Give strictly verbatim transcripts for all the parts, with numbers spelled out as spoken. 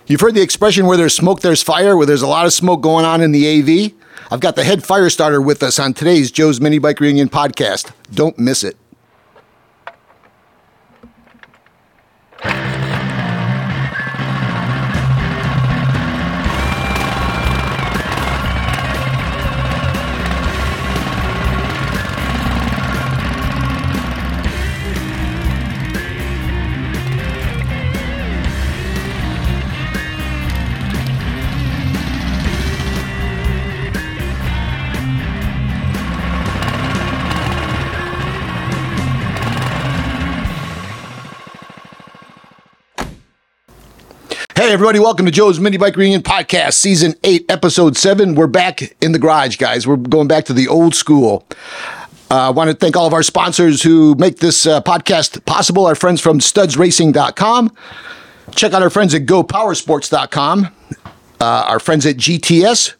You've heard the expression where there's smoke, there's fire, where there's a lot of smoke going on in the A V. I've got the head fire starter with us on today's Joe's Mini Bike Reunion podcast. Don't miss it. Hey, everybody, welcome to Joe's Mini Bike Reunion Podcast, Season eight, Episode seven. We're back in the garage, guys. We're going back to the old school. I uh, want to thank all of our sponsors who make this uh, podcast possible, our friends from studs racing dot com. Check out our friends at go power sports dot com, uh, our friends at G T S,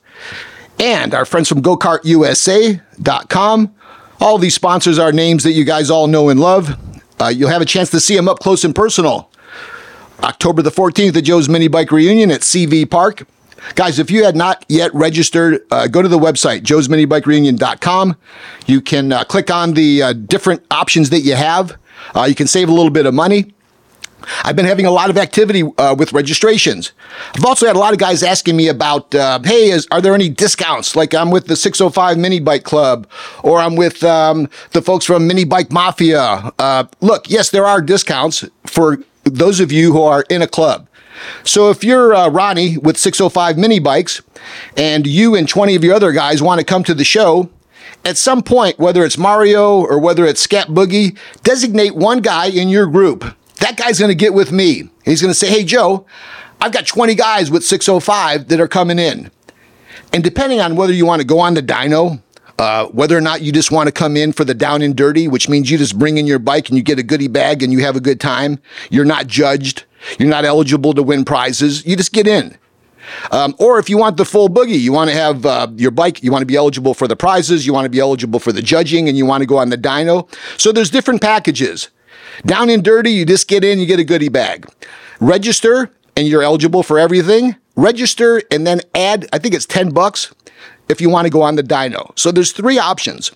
and our friends from go kart U S A dot com. All of these sponsors are names that you guys all know and love. Uh, you'll have a chance to see them up close and personal. October the fourteenth at Joe's Mini Bike Reunion at C V Park. Guys, if you had not yet registered, uh, go to the website, joes mini bike reunion dot com. You can uh, click on the uh, different options that you have. Uh, you can save a little bit of money. I've been having a lot of activity uh, with registrations. I've also had a lot of guys asking me about, uh, hey, is, are there any discounts? Like I'm with the six oh five Mini Bike Club, or I'm with um, the folks from Mini Bike Mafia. Uh, look, yes, there are discounts for those of you who are in a club. So if you're uh, Ronnie with six oh five Mini Bikes, and you and twenty of your other guys want to come to the show, at some point, whether it's Mario or whether it's Scat Boogie, designate one guy in your group. That guy's going to get with me. He's going to say, hey, Joe, I've got twenty guys with six oh five that are coming in. And depending on whether you want to go on the dyno, Uh, whether or not you just want to come in for the down and dirty, which means you just bring in your bike and you get a goodie bag and you have a good time. You're not judged. You're not eligible to win prizes. You just get in. Um, or if you want the full boogie, you want to have uh, your bike, you want to be eligible for the prizes, you want to be eligible for the judging, and you want to go on the dyno. So there's different packages. Down and dirty, you just get in, you get a goodie bag. Register, and you're eligible for everything. Register, and then add, I think it's ten bucks. If you want to go on the dyno. So there's three options.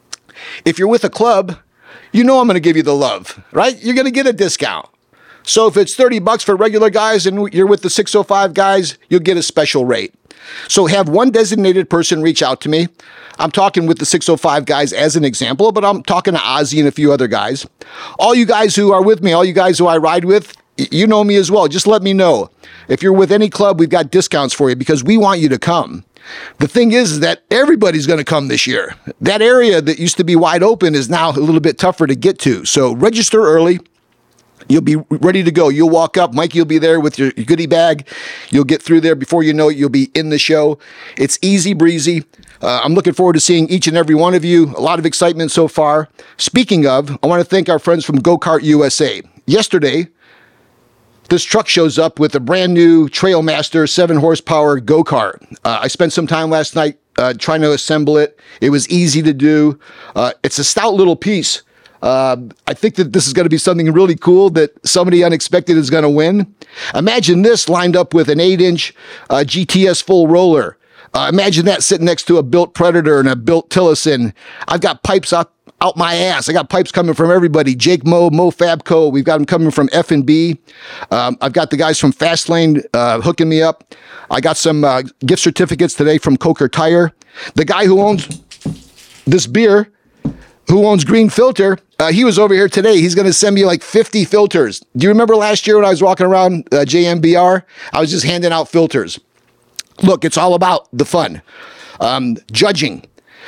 If you're with a club, you know I'm going to give you the love, right? You're going to get a discount. So if it's thirty bucks for regular guys and you're with the six oh five guys, you'll get a special rate. So have one designated person reach out to me. I'm talking with the six oh five guys as an example, but I'm talking to Ozzy and a few other guys. All you guys who are with me, all you guys who I ride with, you know me as well. Just let me know. If you're with any club, we've got discounts for you because we want you to come. The thing is that everybody's going to come this year. That area that used to be wide open is now a little bit tougher to get to. So register early. You'll be ready to go. You'll walk up. Mikey will be there with your goodie bag. You'll get through there. Before you know it, you'll be in the show. It's easy breezy. Uh, I'm looking forward to seeing each and every one of you. A lot of excitement so far. Speaking of, I want to thank our friends from Go Kart U S A. Yesterday, this truck shows up with a brand new Trailmaster seven horsepower go-kart. Uh, I spent some time last night uh, trying to assemble it. It was easy to do. Uh, it's a stout little piece. Uh, I think that this is going to be something really cool that somebody unexpected is going to win. Imagine this lined up with an eight inch uh, G T S full roller. Uh, imagine that sitting next to a built Predator and a built Tillotson. I've got pipes out out my ass. I got pipes coming from everybody. Jake Mo, Mo Fabco. We've got them coming from F and B. Um, I've got the guys from Fastlane uh, hooking me up. I got some uh, gift certificates today from Coker Tire. The guy who owns this beer, who owns Green Filter, uh, he was over here today. He's going to send me like fifty filters. Do you remember last year when I was walking around uh, J M B R? I was just handing out filters. Look, it's all about the fun. Um, judging.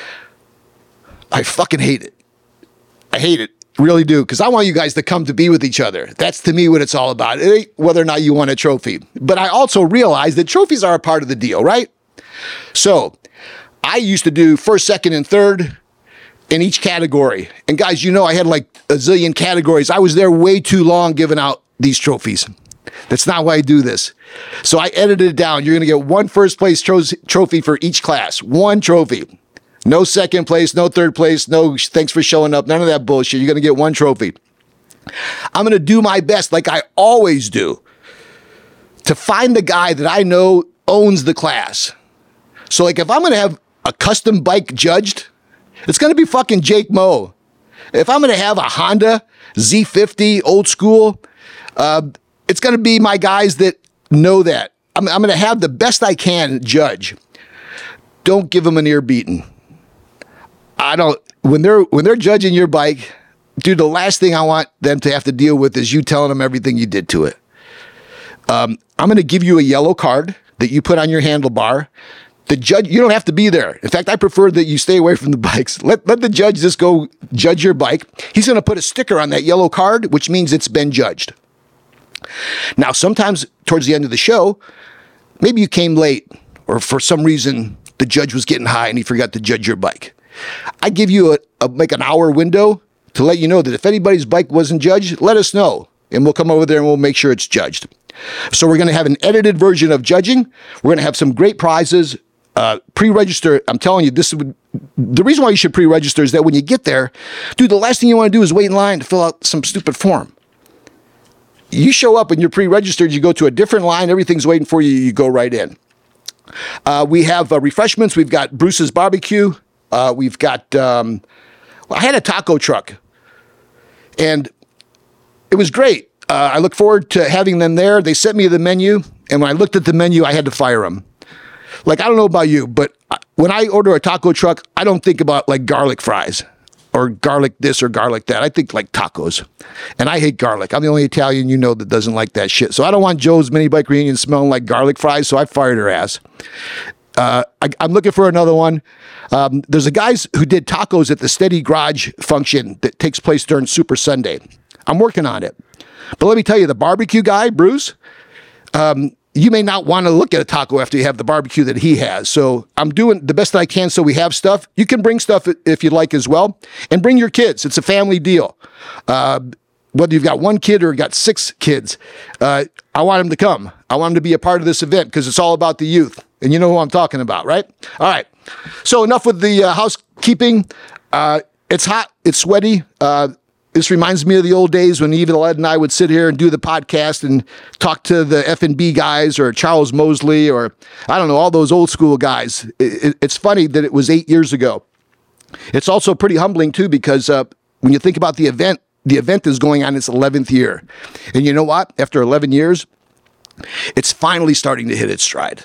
I fucking hate it. I hate it, really do, because I want you guys to come to be with each other. That's to me what it's all about. It ain't whether or not you won a trophy. But I also realize that trophies are a part of the deal, right? So I used to do first, second, and third in each category. And guys, you know I had like a zillion categories. I was there way too long giving out these trophies. That's not why I do this. So I edited it down. You're going to get one first place tro- trophy for each class. One trophy. No second place, no third place, no thanks for showing up, none of that bullshit. You're going to get one trophy. I'm going to do my best, like I always do, to find the guy that I know owns the class. So like if I'm going to have a custom bike judged, it's going to be fucking Jake Moe. If I'm going to have a Honda Z fifty old school, uh, it's going to be my guys that know that. I'm, I'm going to have the best I can judge. Don't give them an ear beating. I don't, when they're, when they're judging your bike, dude, the last thing I want them to have to deal with is you telling them everything you did to it. Um, I'm going to give you a yellow card that you put on your handlebar. The judge, you don't have to be there. In fact, I prefer that you stay away from the bikes. Let, let the judge just go judge your bike. He's going to put a sticker on that yellow card, which means it's been judged. Now, sometimes towards the end of the show, maybe you came late or for some reason the judge was getting high and he forgot to judge your bike. I give you a, a like an hour window to let you know that if anybody's bike wasn't judged, let us know. And we'll come over there and we'll make sure it's judged. So we're going to have an edited version of judging. We're going to have some great prizes. Uh, pre-register. I'm telling you, this would, the reason why you should pre-register is that when you get there, dude, the last thing you want to do is wait in line to fill out some stupid form. You show up and you're pre-registered, you go to a different line, everything's waiting for you, you go right in. Uh, we have uh, refreshments. We've got Bruce's Barbecue. Uh, we've got, um, well, I had a taco truck and it was great. Uh, I look forward to having them there. They sent me the menu, and when I looked at the menu, I had to fire them. Like, I don't know about you, but when I order a taco truck, I don't think about like garlic fries or garlic this or garlic that. I think like tacos. And I hate garlic. I'm the only Italian you know that doesn't like that shit. So I don't want Joe's Mini Bike Reunion smelling like garlic fries, so I fired her ass. Uh, I, I'm looking for another one. Um, there's a guys who did tacos at the Steady Garage function that takes place during Super Sunday. I'm working on it. But let me tell you, the barbecue guy, Bruce, um, you may not want to look at a taco after you have the barbecue that he has. So I'm doing the best that I can so we have stuff. You can bring stuff if you like as well. And bring your kids. It's a family deal. Uh, whether you've got one kid or got six kids, uh, I want them to come. I want them to be a part of this event because it's all about the youth. And you know who I'm talking about, right? All right. So enough with the uh, housekeeping. Uh, it's hot. It's sweaty. Uh, This reminds me of the old days when Eva Led and I would sit here and do the podcast and talk to the F and B guys or Charles Mosley or, I don't know, all those old school guys. It, it, it's funny that it was eight years ago. It's also pretty humbling, too, because uh, when you think about the event, the event is going on its eleventh year. And you know what? After eleven years, it's finally starting to hit its stride.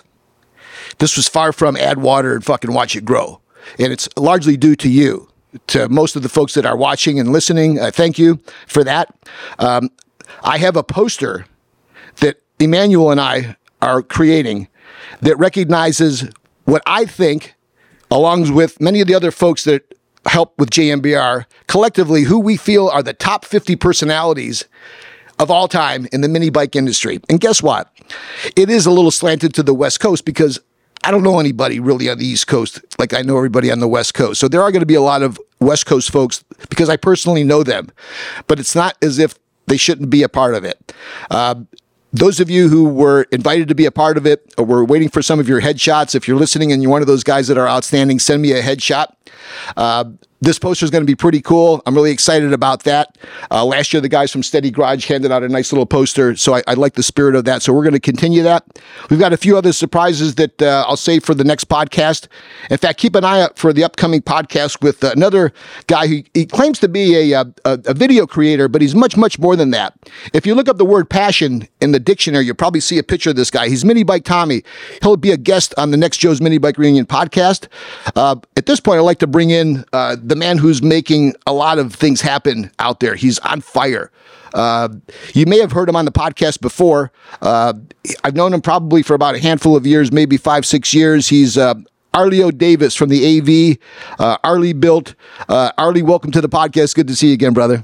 This was far from add water and fucking watch it grow. And it's largely due to you. To most of the folks that are watching and listening, uh, thank you for that. Um, I have a poster that Emmanuel and I are creating that recognizes what I think, along with many of the other folks that help with J M B R, collectively who we feel are the top fifty personalities of all time in the mini bike industry. And guess what? It is a little slanted to the West Coast because I don't know anybody really on the East Coast like I know everybody on the West Coast. So there are going to be a lot of West Coast folks because I personally know them. But it's not as if they shouldn't be a part of it. Uh, those of you who were invited to be a part of it or were waiting for some of your headshots, if you're listening and you're one of those guys that are outstanding, send me a headshot. Uh, this poster is going to be pretty cool. I'm really excited about that. Uh, last year, the guys from Steady Garage handed out a nice little poster, so I, I like the spirit of that. So we're going to continue that. We've got a few other surprises that uh, I'll save for the next podcast. In fact, keep an eye out for the upcoming podcast with uh, another guy who he claims to be a, a, a video creator, but he's much, much more than that. If you look up the word passion in the dictionary, you'll probably see a picture of this guy. He's Mini Bike Tommy. He'll be a guest on the next Joe's Mini Bike Reunion podcast. Uh, at this point, I'd like to bring in uh, the man who's making a lot of things happen out there. He's on fire. Uh, you may have heard him on the podcast before. Uh, I've known him probably for about a handful of years, maybe five, six years. He's uh, Arleo Davis from the A V, uh, Arlie Built. Uh, Arlie, welcome to the podcast. Good to see you again, brother.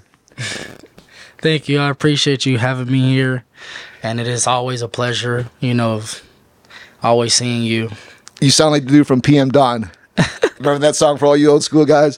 Thank you. I appreciate you having me here. And it is always a pleasure, you know, of always seeing you. You sound like the dude from P M Dawn. Remember that song for all you old school guys?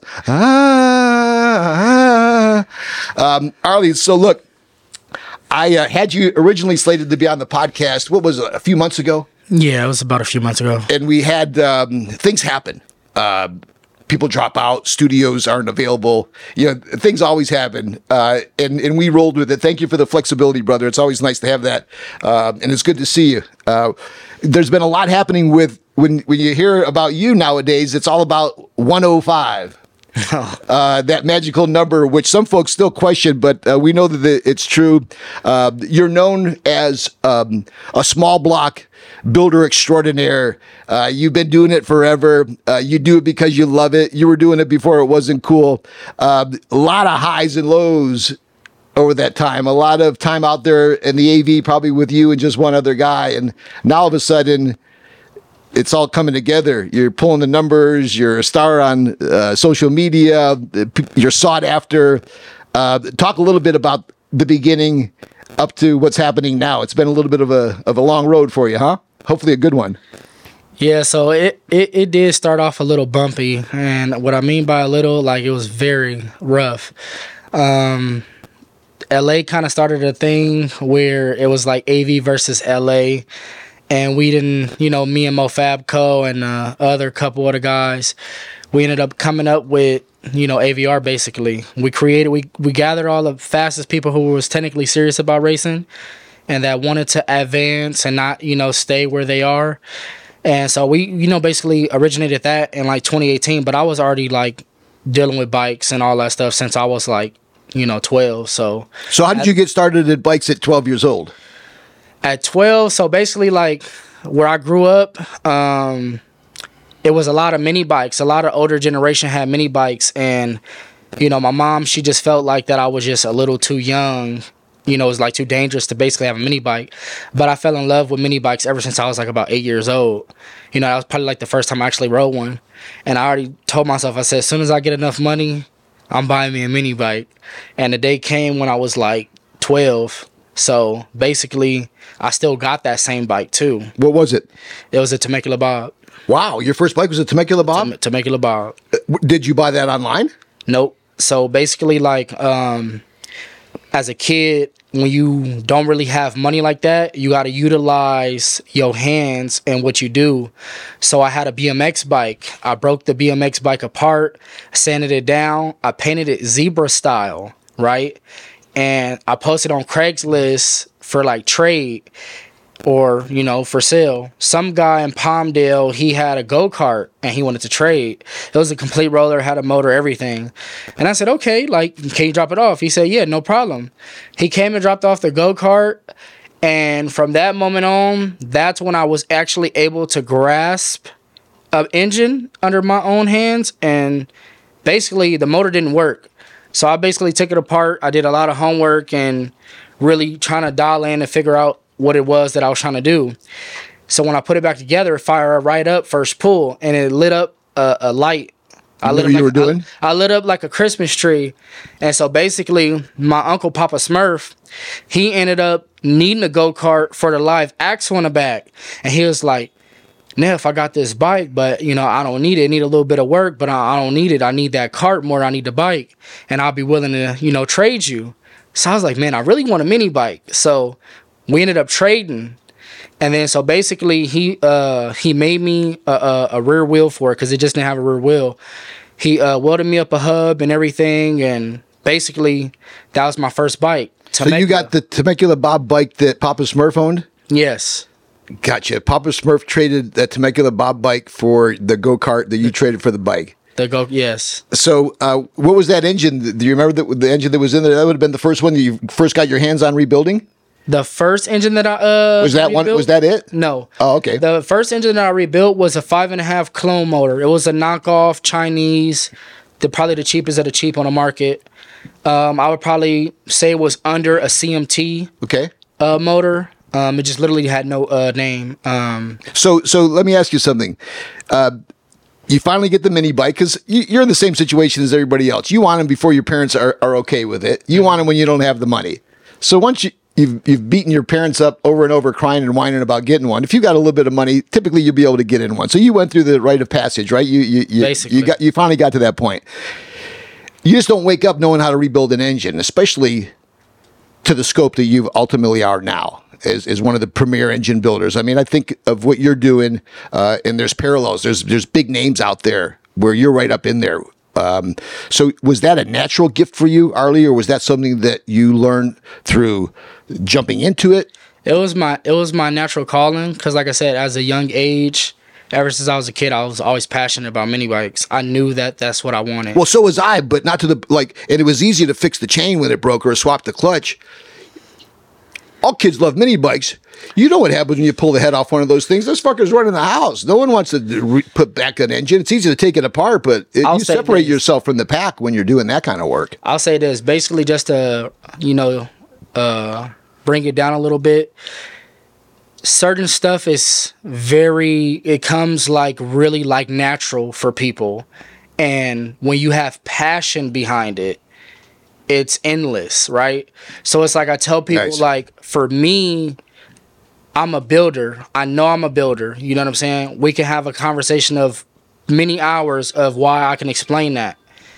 Ah, ah. Um, Arlie, so look, I uh, had you originally slated to be on the podcast, what was it, a few months ago? Yeah, it was about a few months ago. And we had um, things happen. Uh, people drop out, studios aren't available. You know, things always happen, uh, and and we rolled with it. Thank you for the flexibility, brother. It's always nice to have that, uh, and it's good to see you. Uh, there's been a lot happening with when when you hear about you nowadays. It's all about one oh five. Uh, that magical number, which some folks still question, but uh, we know that the, it's true. Uh, you're known as um, a small block builder extraordinaire. Uh, you've been doing it forever. Uh, you do it because you love it. You were doing it before it wasn't cool. Uh, a lot of highs and lows over that time. A lot of time out there in the A V, probably with you and just one other guy. And now all of a sudden, it's all coming together. You're pulling the numbers. You're a star on uh, social media. You're sought after. Uh, talk a little bit about the beginning up to what's happening now. It's been a little bit of a of a long road for you, huh? Hopefully a good one. Yeah, so it, it, it did start off a little bumpy. And what I mean by a little, like it was very rough. Um, L A kind of started a thing where it was like A V versus L A. And we didn't, you know, me and MoFab Co. and uh, other couple other guys, we ended up coming up with, you know, A V R basically. We created, we, we gathered all the fastest people who was technically serious about racing and that wanted to advance and not, you know, stay where they are. And so we, you know, basically originated that in like twenty eighteen, but I was already like dealing with bikes and all that stuff since I was like, you know, twelve. So, so how did I, you get started at bikes at twelve years old? At twelve, so basically like where I grew up, um, it was a lot of mini bikes. A lot of older generation had mini bikes. And, you know, my mom, she just felt like that I was just a little too young. You know, it was like too dangerous to basically have a mini bike. But I fell in love with mini bikes ever since I was like about eight years old. You know, that was probably like the first time I actually rode one. And I already told myself, I said, as soon as I get enough money, I'm buying me a mini bike. And the day came when I was like twelve. So basically, I still got that same bike too. What was it? It was a Temecula Bob. Wow, your first bike was a Temecula Bob? Tem- Temecula Bob. Did you buy that online? Nope. So basically, like, um, as a kid, when you don't really have money like that, you got to utilize your hands and what you do. So I had a B M X bike. I broke the B M X bike apart, sanded it down. I painted it zebra style, right? And I posted on Craigslist for like trade or, you know, for sale. Some guy in Palmdale, he had a go-kart and he wanted to trade. It was a complete roller, had a motor, everything. And I said, okay, like, can you drop it off? He said, yeah, no problem. He came and dropped off the go-kart. And from that moment on, that's when I was actually able to grasp an engine under my own hands. And basically, the motor didn't work. So I basically took it apart. I did a lot of homework and really trying to dial in and figure out what it was that I was trying to do. So when I put it back together, it fired right up first pull, and it lit up a, a light. I lit What up you like, were doing? I, I lit up like a Christmas tree. And so basically, my uncle, Papa Smurf, he ended up needing a go-kart for the live axle in the back. And he was like, Neff, I got this bike, but, you know, I don't need it. I need a little bit of work, but I, I don't need it. I need that cart more than I need the bike. And I'll be willing to, you know, trade you. So I was like, man, I really want a mini bike. So we ended up trading. And then so basically he uh, he made me a, a, a rear wheel for it because it just didn't have a rear wheel. He uh, welded me up a hub and everything. And basically that was my first bike. So you got the Temecula Bob bike that Papa Smurf owned? Yes. Gotcha. Papa Smurf traded that Temecula Bob bike for the go-kart that you traded for the bike. The go, yes. So, uh, what was that engine? Do you remember the, the engine that was in there? That would have been the first one that you first got your hands on rebuilding. The first engine that I uh was that one? rebuilt, Was that it? No. Oh, okay. The first engine that I rebuilt was a five and a half clone motor. It was a knockoff Chinese, the probably the cheapest of the cheap on the market. Um, I would probably say it was under a C M T. Okay. Uh, motor. Um, it just literally had no uh, name. Um, so, so let me ask you something. Uh, you finally get the mini bike because you, you're in the same situation as everybody else. You want them before your parents are, are okay with it. You want them when you don't have the money. So once you, you've you've beaten your parents up over and over, crying and whining about getting one. If you got a little bit of money, typically you'll be able to get in one. So you went through the rite of passage, right? You you you, Basically. you got you finally got to that point. You just don't wake up knowing how to rebuild an engine, especially to the scope that you ultimately are now. Is, is one of the premier engine builders. I mean, I think of what you're doing, uh, and there's parallels. There's there's big names out there where you're right up in there. Um, so was that a natural gift for you, Arlie, or was that something that you learned through jumping into it? It was my it was my natural calling because, like I said, as a young age, ever since I was a kid, I was always passionate about mini bikes. I knew that that's what I wanted. Well, so was I, but not to the like. And it was easy to fix the chain when it broke or swap the clutch. All kids love mini bikes. You know what happens when you pull the head off one of those things? Those fuckers run in the house. No one wants to re- put back an engine. It's easy to take it apart, but it, you separate this. yourself from the pack when you're doing that kind of work. I'll say this, basically just to, you know, uh, bring it down a little bit. Certain stuff is very, it comes like really like natural for people. And when you have passion behind it, it's endless, right? So it's like I tell people, nice. Like, for me, I'm a builder. I know I'm a builder. You know what I'm saying? We can have a conversation of many hours of why I can explain that.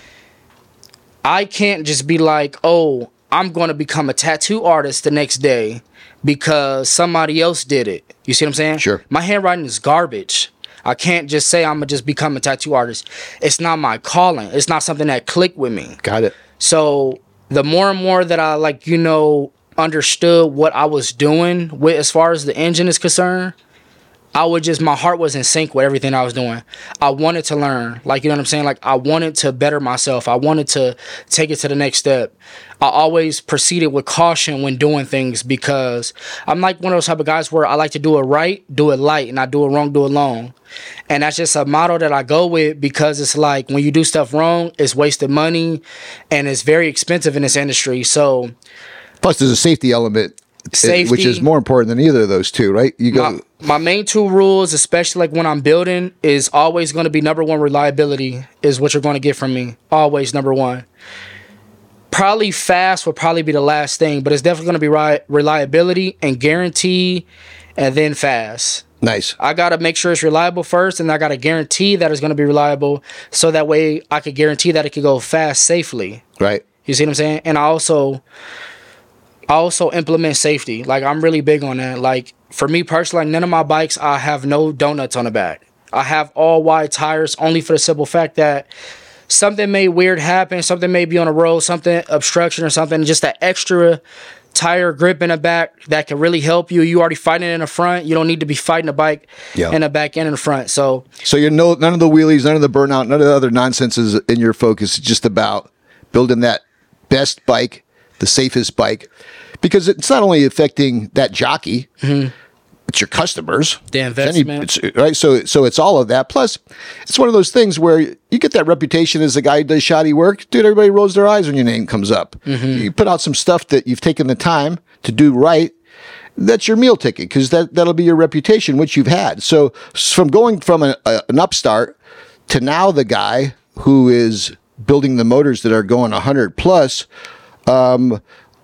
I can't just be like, oh, I'm going to become a tattoo artist the next day because somebody else did it. You see what I'm saying? Sure. My handwriting is garbage. I can't just say I'm going to just become a tattoo artist. It's not my calling. It's not something that clicked with me. Got it. So the more and more that I, like, you know, understood what I was doing with as far as the engine is concerned, I would just, my heart was in sync with everything I was doing. I wanted to learn, like, you know what I'm saying? Like, I wanted to better myself. I wanted to take it to the next step. I always proceeded with caution when doing things because I'm like one of those type of guys where I like to do it right, do it light, and I do it wrong, do it long. And that's just a motto that I go with because it's like when you do stuff wrong, it's wasted money and it's very expensive in this industry. So, plus there's a safety element. Safety, which is more important than either of those two, right? You go. My, my main two rules, especially like when I'm building, is always going to be number one, reliability is what you're going to get from me. Always number one. Probably fast will probably be the last thing, but it's definitely going to be ri- reliability and guarantee, and then fast. Nice. I got to make sure it's reliable first, and I got to guarantee that it's going to be reliable, so that way I could guarantee that it could go fast safely. Right. You see what I'm saying? And I also... I also implement safety. Like, I'm really big on that. Like, for me personally, like, none of my bikes, I have no donuts on the back. I have all wide tires only for the simple fact that something may weird happen, something may be on the road, something, obstruction or something, just that extra tire grip in the back that can really help you. You already fighting in the front. You don't need to be fighting the bike yeah. in the back and in the front. So, so you're no, none of the wheelies, none of the burnout, none of the other nonsense is in your focus. It's just about building that best bike, the safest bike, because it's not only affecting that jockey, mm-hmm. it's your customers, the investment, it's, right? So, so it's all of that. Plus, it's one of those things where you get that reputation as a guy who does shoddy work. Dude, everybody rolls their eyes when your name comes up. Mm-hmm. You put out some stuff that you've taken the time to do right. That's your meal ticket because that that'll be your reputation, which you've had. So, from going from a, a, an upstart to now the guy who is building the motors that are going one hundred plus. Um,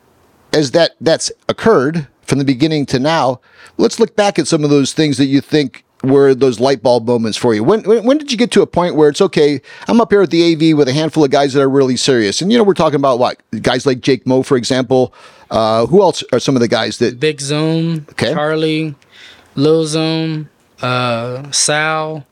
as that that's occurred from the beginning to now, let's look back at some of those things that you think were those light bulb moments for you. When, when when did you get to a point where it's okay, I'm up here at the A V with a handful of guys that are really serious? And, you know, we're talking about what? Guys like Jake Moe, for example. Uh, who else are some of the guys that... Big Zoom, okay. Charlie, Lil Zoom, uh, Sal,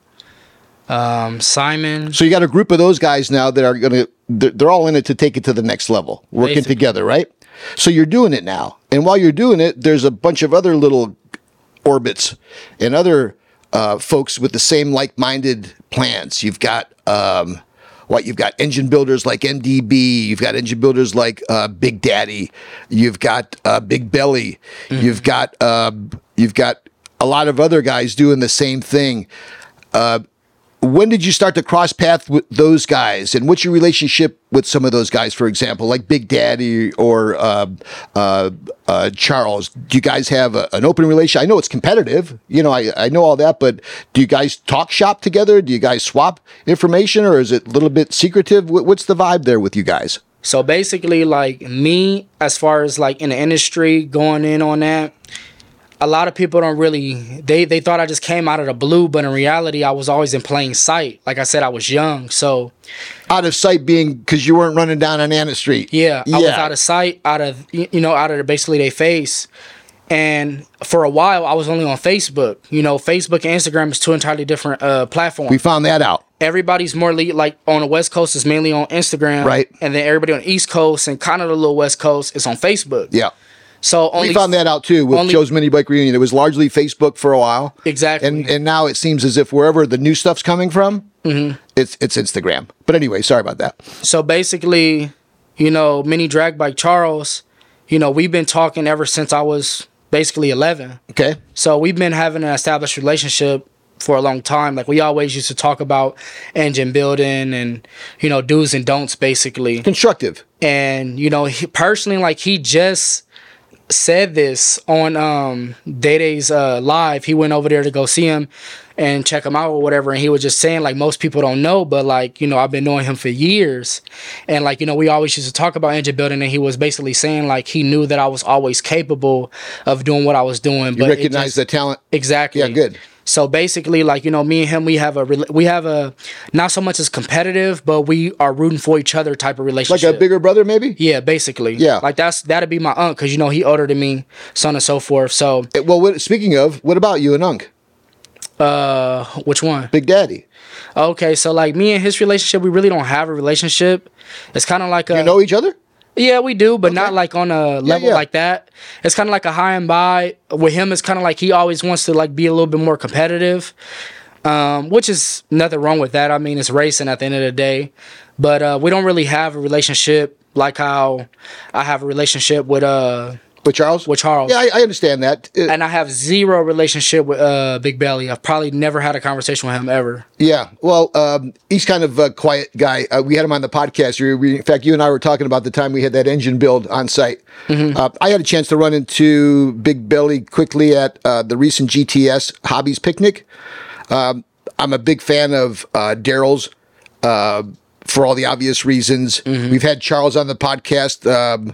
um, Simon. So you got a group of those guys now that are going to... They're, they're all in it to take it to the next level, working Basically. together, right? So you're doing it now. And while you're doing it, there's a bunch of other little orbits and other uh, folks with the same like-minded plans. You've got um, what? You've got engine builders like M D B. You've got engine builders like uh, Big Daddy. You've got uh, Big Belly. Mm-hmm. You've got uh, you've got a lot of other guys doing the same thing. Uh, When did you start to cross path with those guys? And what's your relationship with some of those guys, for example, like Big Daddy or uh, uh, uh, Charles? Do you guys have a, an open relation? I know it's competitive. You know, I, I know all that, but do you guys talk shop together? Do you guys swap information, or is it a little bit secretive? What's the vibe there with you guys? So basically, like me, as far as like in the industry, going in on that, a lot of people don't really, they, they thought I just came out of the blue, but in reality, I was always in plain sight. Like I said, I was young, so. Out of sight being because you weren't running down on Anna Street. Yeah, yeah, I was out of sight, out of, you know, out of basically their face. And for a while, I was only on Facebook. You know, Facebook and Instagram is two entirely different uh, platforms. We found that out. everybody's more le- like on the West Coast is mainly on Instagram, right? And then everybody on the East Coast and kind of the little West Coast is on Facebook. Yeah. So only, we found that out too with only, Joe's Mini Bike Reunion. It was largely Facebook for a while, exactly, and and now it seems as if wherever the new stuff's coming from, mm-hmm. it's it's Instagram. But anyway, sorry about that. So basically, you know, Mini Drag Bike Charles, you know, we've been talking ever since I was basically eleven. Okay. So we've been having an established relationship for a long time. Like, we always used to talk about engine building and, you know, do's and don'ts, basically. Constructive. And, you know, he, personally, like, he just said this on um, Day Day's uh, live. He went over there to go see him and check him out or whatever. And he was just saying, like, most people don't know, but, like, you know, I've been knowing him for years. And, like, you know, we always used to talk about engine building. And he was basically saying, like, he knew that I was always capable of doing what I was doing. You but recognize the talent. Exactly. Yeah, good. So basically, like, you know, me and him, we have a we have a not so much as competitive, but we are rooting for each other type of relationship. Like a bigger brother, maybe. Yeah, basically. Yeah, like that's that'd be my uncle, because, you know, he older than me, so on and so forth. So well, what, speaking of, what about you and Unc? Uh, which one? Big Daddy. Okay, so like me and his relationship, we really don't have a relationship. It's kind of like a. You know each other? Yeah, we do, but okay. not like on a level yeah, yeah. like that. It's kind of like a high and by. With him, it's kind of like he always wants to like be a little bit more competitive, um, which is nothing wrong with that. I mean, it's racing at the end of the day, but uh, we don't really have a relationship like how I have a relationship with uh with Charles. With Charles, yeah, I, I understand that. Uh, and I have zero relationship with uh, Big Belly. I've probably never had a conversation with him ever. Yeah, well, um, he's kind of a quiet guy. Uh, we had him on the podcast. We, we, in fact, you and I were talking about the time we had that engine build on site. Mm-hmm. Uh, I had a chance to run into Big Belly quickly at uh, the recent G T S Hobbies Picnic. Um, I'm a big fan of uh, Daryl's uh, for all the obvious reasons. Mm-hmm. We've had Charles on the podcast um,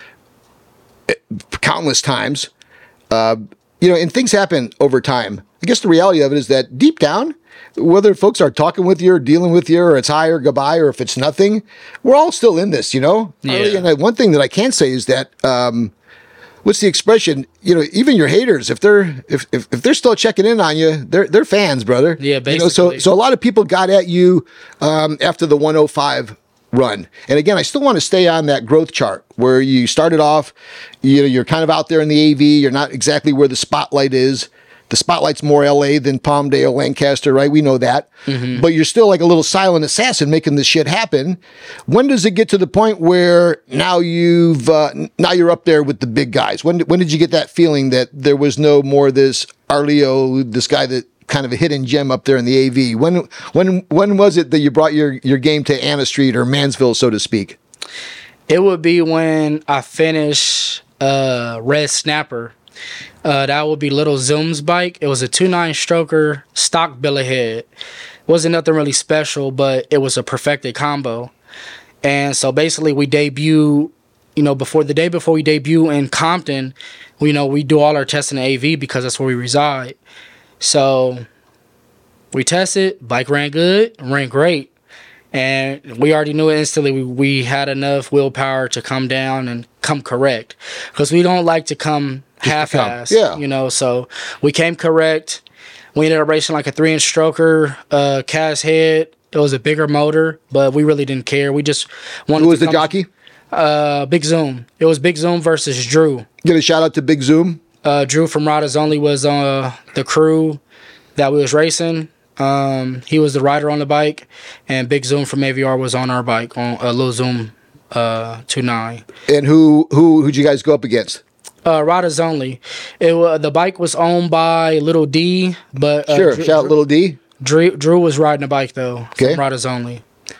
countless times. Uh, you know, and things happen over time. I guess the reality of it is that deep down, whether folks are talking with you or dealing with you, or it's hi or goodbye, or if it's nothing, we're all still in this, you know? Yeah. And one thing that I can say is that, um, what's the expression? You know, even your haters, if they're if, if, if they're still checking in on you, they're they're fans, brother. Yeah, basically. You know, so so a lot of people got at you um, after the one oh five run. And again, I still want to stay on that growth chart where you started off, you know, you're kind of out there in the A V, you're not exactly where the spotlight is. The spotlight's more L A than Palmdale, Lancaster, right? We know that. Mm-hmm. But you're still like a little silent assassin making this shit happen. When does it get to the point where now you've uh, now you're up there with the big guys? When when did you get that feeling that there was no more this Arleo, this guy that kind of a hidden gem up there in the A V? When when when was it that you brought your your game to Anna Street or Mansville, so to speak? It would be when I finish uh, Red Snapper. Uh, that would be Little Zoom's bike. It was a two nine stroker stock billet head. Wasn't nothing really special, but it was a perfected combo. And so basically we debut, you know, before the day before we debut in Compton, you know, we do all our testing in A V because that's where we reside. So we tested, bike ran good, ran great. And we already knew it instantly. We, we had enough willpower to come down and come correct. Because we don't like to come half-ass, yeah. you know. So we came correct. We ended up racing like a three-inch stroker, uh, cast head. It was a bigger motor, but we really didn't care. We just wanted Who was to the come, jockey? Uh, Big Zoom. It was Big Zoom versus Drew. Give a shout out to Big Zoom. Uh, Drew from Riders Only was uh, the crew that we was racing. Um, he was the rider on the bike, and Big Zoom from A V R was on our bike on a uh, Lil Zoom uh, two nine. And who who who'd you guys go up against? Uh, Riders Only. It uh, the bike was owned by Little D, but uh, sure, Drew, shout out Little D. Drew, Drew was riding the bike though. Okay. From Riders Only.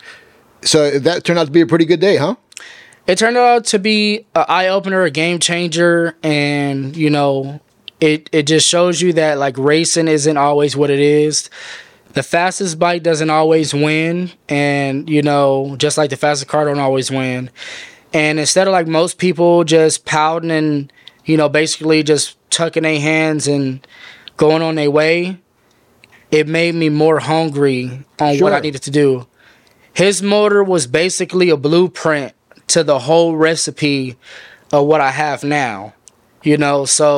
So that turned out to be a pretty good day, huh? It turned out to be an eye opener, a game changer, and you know, it it just shows you that like racing isn't always what it is. The fastest bike doesn't always win, and you know, just like the fastest car don't always win. And instead of like most people just pouting and you know basically just tucking their hands and going on their way, it made me more hungry on Sure. what I needed to do. His motor was basically a blueprint to the whole recipe of what I have now. You know, so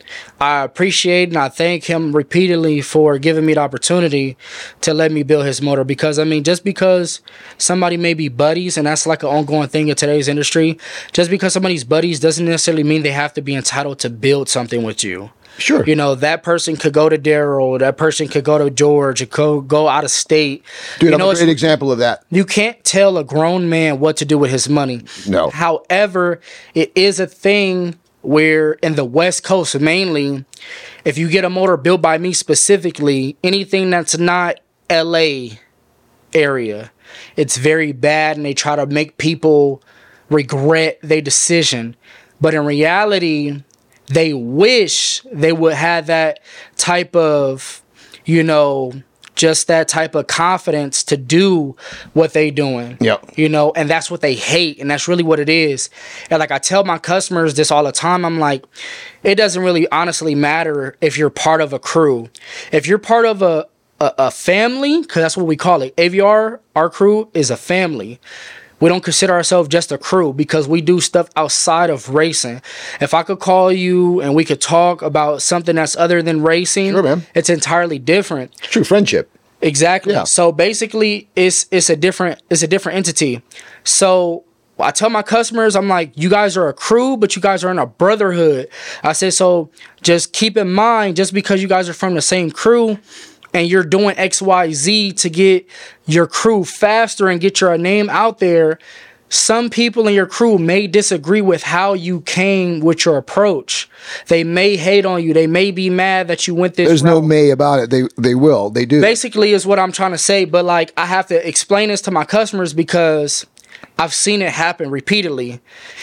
I appreciate and I thank him repeatedly for giving me the opportunity to let me build his motor. Because I mean, just because somebody may be buddies, and that's like an ongoing thing in today's industry, just because somebody's buddies doesn't necessarily mean they have to be entitled to build something with you. Sure. You know, that person could go to Daryl, that person could go to George, it could go out of state. Dude, you I'm know, a great example of that. You can't tell a grown man what to do with his money. No. However, it is a thing where in the West Coast mainly, if you get a motor built by me specifically, anything that's not L A area, it's very bad, and they try to make people regret their decision. But in reality, they wish they would have that type of, you know, just that type of confidence to do what they doing. Yep. You know, and that's what they hate, and that's really what it is. And like I tell my customers this all the time, I'm like, it doesn't really honestly matter if you're part of a crew. If you're part of a, a, a family, because that's what we call it. A V R, our crew, is a family. We don't consider ourselves just a crew because we do stuff outside of racing. If I could call you and we could talk about something that's other than racing, sure, man. It's entirely different. True friendship. Exactly. Yeah. So basically, it's it's a different it's a different entity. So I tell my customers, I'm like, you guys are a crew, but you guys are in a brotherhood. I said, so just keep in mind, just because you guys are from the same crew, and you're doing X Y Z to get your crew faster and get your name out there, some people in your crew may disagree with how you came with your approach. They may hate on you. They may be mad that you went this There's route. no may about it. They they will. They do. Basically is what I'm trying to say. But like, I have to explain this to my customers because I've seen it happen repeatedly.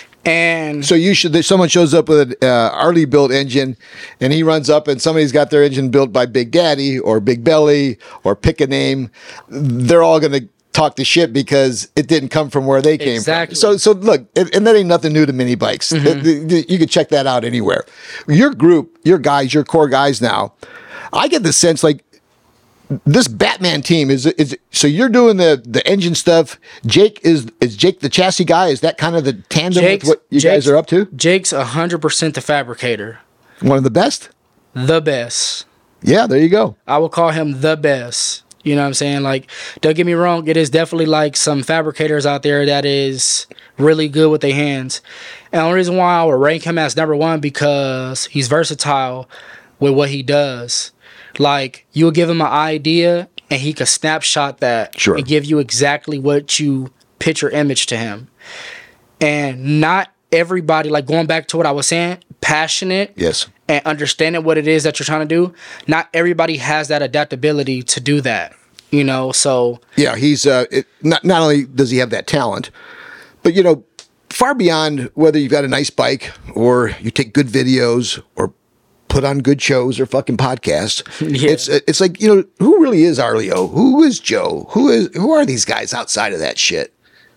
And so you should. Someone shows up with an uh, Harley built engine, and he runs up, and somebody's got their engine built by Big Daddy or Big Belly or pick a name. They're all going to talk the shit because it didn't come from where they came Exactly. from. So, so look, and, and that ain't nothing new to mini bikes. Mm-hmm. You could check that out anywhere. Your group, your guys, your core guys now. I get the sense like this Batman team is is so you're doing the the engine stuff. Jake is is Jake the chassis guy? Is that kind of the tandem Jake's, with what you Jake's, guys are up to? Jake's one hundred percent the fabricator. One of the best? The best. Yeah, there you go. I would call him the best. You know what I'm saying? Like, don't get me wrong, it is definitely like some fabricators out there that is really good with their hands. And the only reason why I would rank him as number one because he's versatile with what he does. Like, you'll give him an idea and he could snapshot that sure. and give you exactly what you picture image to him. And not everybody, like going back to what I was saying, passionate yes. and understanding what it is that you're trying to do, not everybody has that adaptability to do that, you know, so. Yeah, he's, uh, it, not, not only does he have that talent, but, you know, far beyond whether you've got a nice bike or you take good videos or put on good shows or fucking podcasts. Yeah. It's it's like, you know, who really is Arleo? Who is Joe? Who is who are these guys outside of that shit?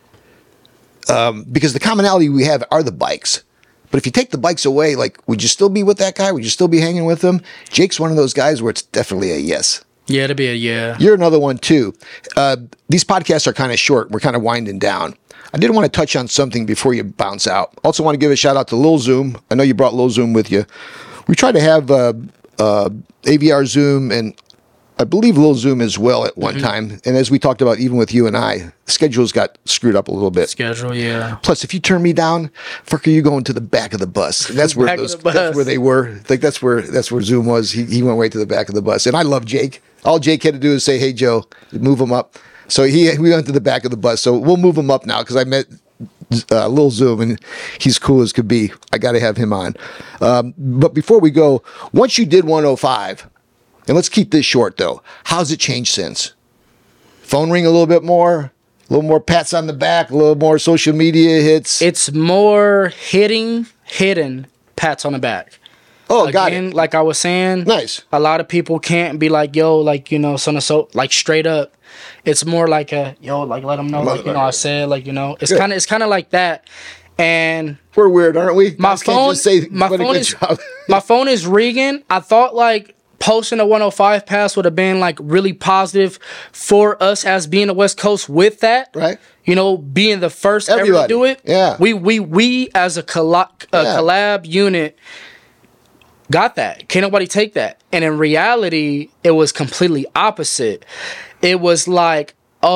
Um, because the commonality we have are the bikes. But if you take the bikes away, like, would you still be with that guy? Would you still be hanging with him? Jake's one of those guys where it's definitely a yes. Yeah, it'd be a yeah. You're another one too. Uh, these podcasts are kind of short. We're kind of winding down. I did want to touch on something before you bounce out. Also want to give a shout out to Lil Zoom. I know you brought Lil Zoom with you. We try to have uh, uh, A V R Zoom and I believe Lil Zoom as well at one mm-hmm. time. And as we talked about, even with you and I, schedules got screwed up a little bit. Schedule, yeah. Plus, if you turn me down, fuck, are you going to the back of the bus? And that's where those, that's where they were. Like that's where that's where Zoom was. He he went way to the back of the bus. And I love Jake. All Jake had to do is say, "Hey Joe, move him up." So he we went to the back of the bus. So we'll move him up now because I met uh, Lil Zoom and he's cool as could be. I got to have him on. Um, but before we go, once you did one oh five. And let's keep this short, though. How's it changed since? Phone ring a little bit more? A little more pats on the back? A little more social media hits? It's more hitting, hidden pats on the back. Oh, Again, got it. Like I was saying, nice. A lot of people can't be like, yo, like, you know, so and so, like straight up. It's more like a, yo, like let them know, like, you know, I said, like, you know, it's kind of, it's kind of like that. And we're weird, aren't we? My phone, say, my phone is, my phone is ringing. I thought like, posting a one oh five pass would have been like really positive for us as being the West Coast with that. Right. You know, being the first Everybody. ever to do it. Yeah. We we we as a, colla- a yeah. collab unit got that. Can't nobody take that. And in reality, it was completely opposite. It was like,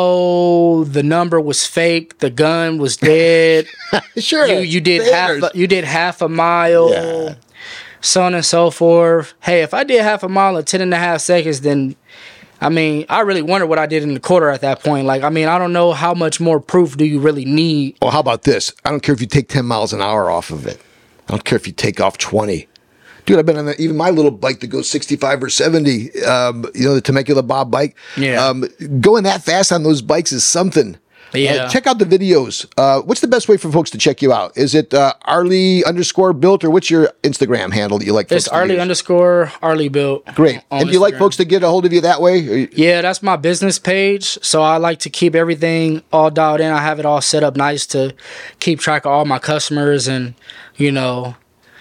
oh, the number was fake. The gun was dead. Sure. You you did half a, you did half a mile. Yeah. So on and so forth. Hey, if I did half a mile in ten and a half seconds, then I mean, I really wonder what I did in the quarter at that point. Like, I mean, I don't know how much more proof do you really need. Well, how about this? I don't care if you take ten miles an hour off of it. I don't care if you take off twenty. Dude, I've been on the, even my little bike that goes sixty-five or seventy, um, you know, the Temecula Bob bike. Yeah. Um, going that fast on those bikes is something. Yeah. Uh, check out the videos. Uh, what's the best way for folks to check you out? Is it uh, Arlie underscore built, or what's your Instagram handle that you like? It's Arlie underscore Arlie built. Great. And do you like folks to get a hold of you that way? You- yeah, that's my business page. So I like to keep everything all dialed in. I have it all set up nice to keep track of all my customers and, you know.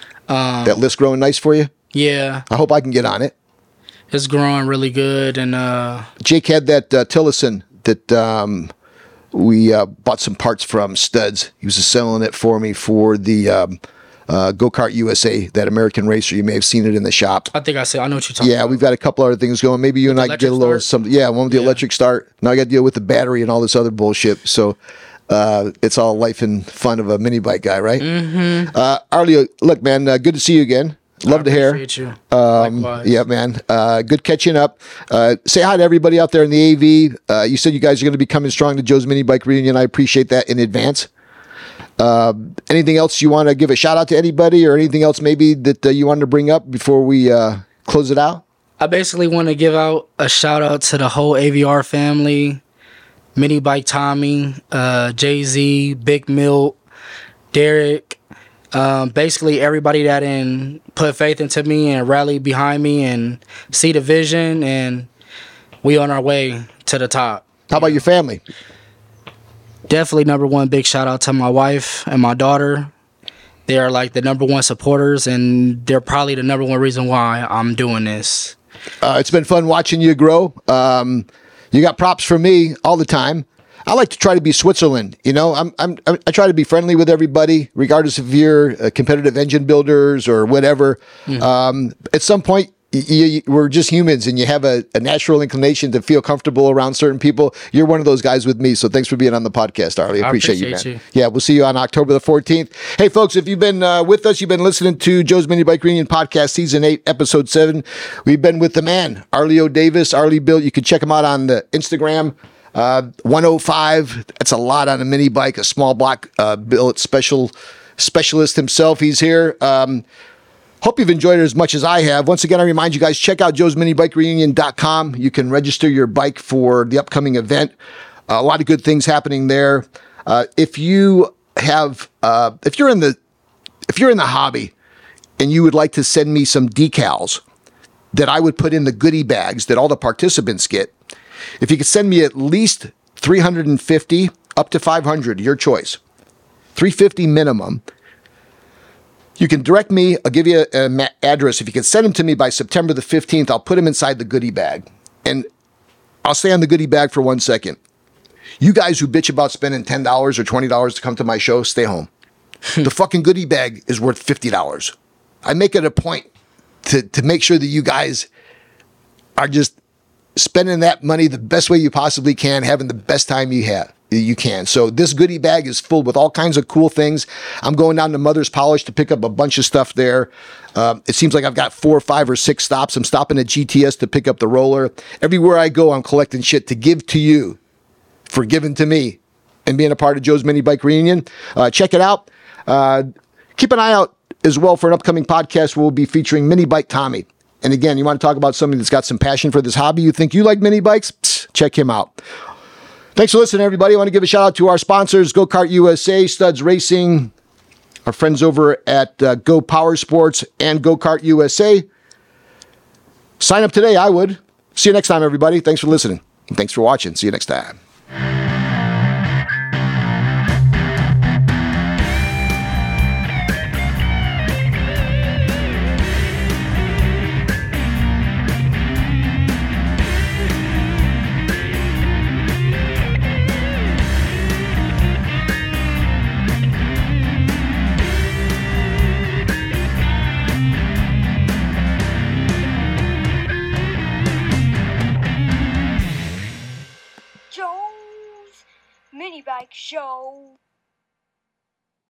Um, that list growing nice for you? Yeah. I hope I can get on it. It's growing really good. And uh, Jake had that uh, Tillotson that um, we uh, bought some parts from Studs. He was selling it for me for the um, uh, Go-Kart U S A, that American racer. You may have seen it in the shop. I think I see. I know what you're talking yeah, about. we've got a couple other things going. Maybe you with and I get a little something. Yeah, one with the yeah. electric start. Now I got to deal with the battery and all this other bullshit. So uh, it's all life and fun of a mini bike guy, right? Mm-hmm. Uh, Arlie, look, man, uh, good to see you again. Love to hear. You. Um, yeah, man. Uh, good catching up. Uh, say hi to everybody out there in the A V. Uh, you said you guys are going to be coming strong to Joe's Mini Bike Reunion. I appreciate that in advance. Uh, anything else you want to give a shout out to anybody, or anything else maybe that uh, you wanted to bring up before we uh, close it out? I basically want to give out a shout out to the whole A V R family. Mini Bike Tommy, uh, Jay-Z, Big Milt, Derek. Um, basically everybody that in put faith into me and rallied behind me and see the vision, and we on our way to the top. How about your family? Definitely number one, big shout out to my wife and my daughter. They are like the number one supporters, and they're probably the number one reason why I'm doing this. Uh, it's been fun watching you grow. Um, you got props from me all the time. I like to try to be Switzerland. You know, I'm, I'm, I try to be friendly with everybody, regardless if you're a competitive engine builders or whatever. Mm. Um, at some point, you, you, we're just humans, and you have a, a natural inclination to feel comfortable around certain people. You're one of those guys with me, so thanks for being on the podcast, Arlie. I appreciate, I appreciate you, man. You. Yeah, we'll see you on October the fourteenth. Hey, folks, if you've been uh, with us, you've been listening to Joe's Mini Bike Reunion Podcast, Season eight, Episode seven. We've been with the man, Arlie O. Davis, Arlie Built. You can check him out on the Instagram. Uh, one oh five, that's a lot on a mini bike, a small block uh, billet special specialist himself. He's here. Um, hope you've enjoyed it as much as I have. Once again, I remind you guys, check out joes mini bike reunion dot com. You can register your bike for the upcoming event. Uh, a lot of good things happening there. Uh, if you have, uh, if you're in the, if you're in the hobby and you would like to send me some decals that I would put in the goodie bags that all the participants get, if you could send me at least three hundred fifty up to five hundred, your choice, three hundred fifty minimum, you can direct me. I'll give you an address. If you can send them to me by September the fifteenth, I'll put them inside the goodie bag. And I'll stay on the goodie bag for one second. You guys who bitch about spending ten dollars or twenty dollars to come to my show, stay home. The fucking goodie bag is worth fifty dollars. I make it a point to, to make sure that you guys are just spending that money the best way you possibly can, having the best time you have. You can. So this goodie bag is filled with all kinds of cool things. I'm going down to Mother's Polish to pick up a bunch of stuff there. Um, it seems like I've got four or five or six stops. I'm stopping at G T S to pick up the roller. Everywhere I go, I'm collecting shit to give to you for giving to me and being a part of Joe's Mini Bike Reunion. Uh, check it out. Uh, keep an eye out as well for an upcoming podcast where we'll be featuring Mini Bike Tommy. And again, you want to talk about somebody that's got some passion for this hobby, you think you like mini bikes? Psst, check him out. Thanks for listening, everybody. I want to give a shout out to our sponsors, Go-Kart U S A, Studs Racing, our friends over at uh, Go Power Sports and Go-Kart U S A. Sign up today, I would. See you next time, everybody. Thanks for listening. And thanks for watching. See you next time. show.